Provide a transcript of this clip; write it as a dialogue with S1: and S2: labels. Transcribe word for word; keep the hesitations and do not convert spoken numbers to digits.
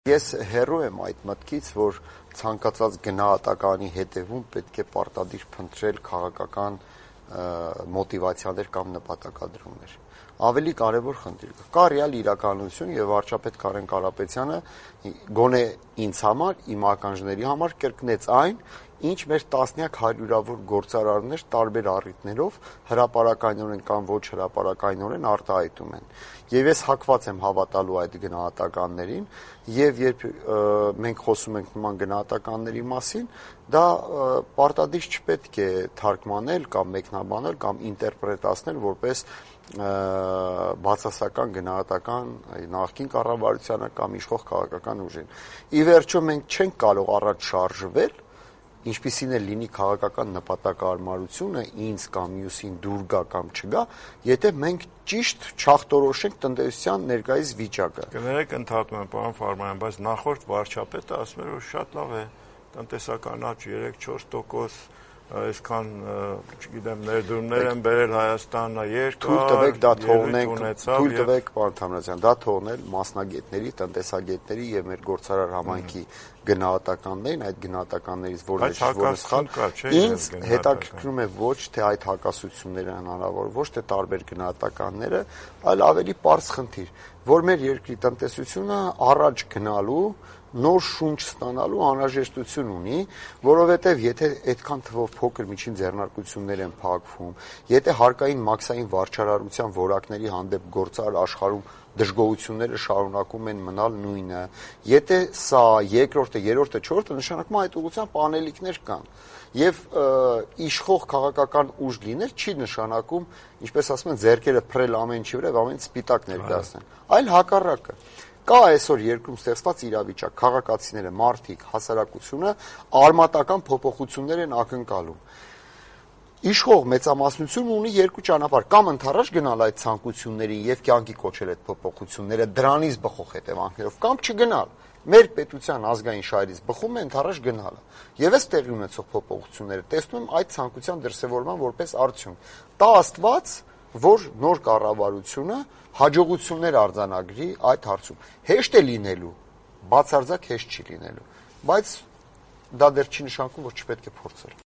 S1: Ես հեռու եմ այդ մտքից, որ ցանկացած գնահատականի հետևում պետք է պարտադիր փնտրել քաղաքական մոտիվացիաներ կամ նպատակադրումներ։ Ավելի կարևոր խնդիր կա։ Կա ռեալ իրականություն եւ վարչապետ Կարեն Կարապետյանը գոնե ինձ համար, իմ ականջների համար կրկնեց այն, ինչ մեր տասնյակ հարյուրավոր գործարարներ տարբեր առիթներով հրապարակայնորեն կամ ոչ հրապարակայնորեն արտահայտում են։ Եվ ես հակված եմ հավատալու այդ գնահատականներին, եւ երբ մենք խոսում ենք նման գնահատականների մասին, դա պարտադիր չպետք է թարգմանել կամ մեկնաբանել կամ ինտերպրետացնել որպես բացասական գնահատական նախկին կառավարությանը կամ իշխող քաղաքական ուժին։ Ի վերջո մենք չենք կարող առաջ շարժվել, ինչպիսին էլ լինի քաղաքական նպատակահարմարությունը ինձ կամ մյուսին դուր գա կամ չգա, եթե մենք ճիշտ չախտորոշենք տնտեսության ներկայիս վիճակը։
S2: Կներեք, ընդհատում եմ, պարոն Ֆարմանյան, բայց նախորդ վարչապետը ասում էր, որ շատ լավ է տնտեսական աճ երեք-չորս տոկոս, այսքան, չգիտեմ, ներդրումներ են բերել Հայաստանը, երկար,
S1: թույլ տվեք դա թողնենք, թույլ տվեք, պարոն Թամրազյան, դա թողնել մասնագետների, տնտեսագետների եւ մեր գործարար համայնքի գնահատականներին, այդ գնահատականներից որը որը սխալ, ինձ հետաքրքրում է ոչ թե այդ հակասությունները հնարավոր, ոչ թե տարբեր գնահատականները, այլ ավելի պարզ խնդիր, որ մեր երկրի տնտեսությունը առաջ գնալու նոր շունչ ստանալու անհրաժեշտություն ունի, որովհետև եթե այդքան թվով փոքր միջին ձեռնարկություններ են փակվում, եթե հարկային մաքսային վարչարարության որակների հանդեպ գործարար աշխարհում դժգոհությունները շարունակում են մնալ նույնը, եթե սա երկրորդը, երրորդը, չորրորդը նշանակում է այդ ուղղությամբ անելիքներ կան։ Եվ իշխող քաղաքական ուժ լինել չի նշանակում, ինչպես ասում են, ձեռքերը փռել ամեն ինչի վրա, ամեն ինչ սպիտակ ներկայացնել, այլ հակառակը։ Կա այսօր երկրում ստեղծված իրավիճակ, քաղաքացիները, մարդիկ, հասարակությունը արմատական փոփոխություններ են ակնկալում։ Իշխող մեծամասնությունը ունի երկու ճանապարհ, կամ ընդառաջ գնալ այդ ցանկություններին եւ կյանքի կոչել այդ փոփոխությունները դրանից բխող հետևանքներով, կամ չգնալ։ Մեր պետության ազգային շահերից բխում է ընդառաջ գնալը։ Եվ այս տեղի ունեցող փոփոխությունները տեսնում եմ այդ ցանկության դրսևորման որպես արդյունք։ Տա Աստված, որ նոր կառավարությունը հաջողություններ արձանագրի այդ հարցում։ Հեշտ է լինելու, բացարձակ հեշտ չի լինելու, բայց դա դեռ չի նշանակում, որ չպետք է փորձել։